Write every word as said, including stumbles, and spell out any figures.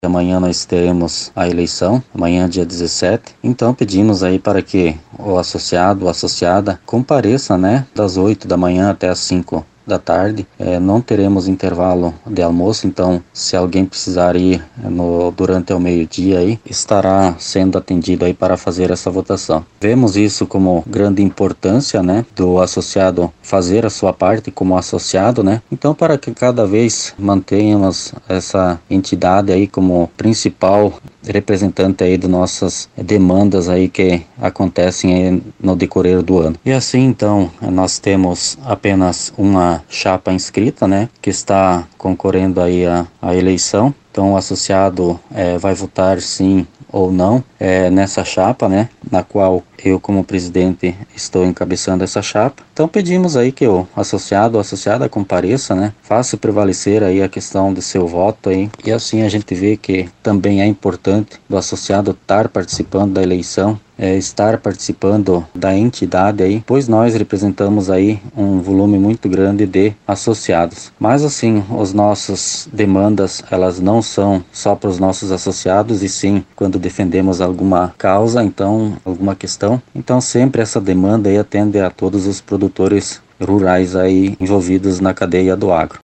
Amanhã nós teremos a eleição, amanhã dia dezessete, então pedimos aí para que o associado ou associada compareça, né, das oito da manhã até as cinco da tarde. É, não teremos intervalo de almoço, então se alguém precisar ir no, durante o meio-dia aí, estará sendo atendido aí para fazer essa votação. Vemos isso como grande importância, né, do associado fazer a sua parte como associado, né, então para que cada vez mantenhamos essa entidade aí como principal representante aí de nossas demandas aí que acontecem aí no decorrer do ano. E assim então nós temos apenas uma chapa inscrita, né, que está concorrendo aí a, a eleição. Então o associado é, vai votar sim ou não é, nessa chapa, né, na qual eu como presidente estou encabeçando essa chapa. Então pedimos aí que o associado ou associada compareça, né, faça prevalecer aí a questão do seu voto aí, e assim a gente vê que também é importante do associado estar participando da eleição, é, estar participando da entidade aí, pois nós representamos aí um volume muito grande de associados. Mas assim, as nossas demandas, elas não são só para os nossos associados, e sim quando defendemos alguma causa, então alguma questão, então sempre essa demanda aí atende a todos os produtores rurais aí envolvidos na cadeia do agro.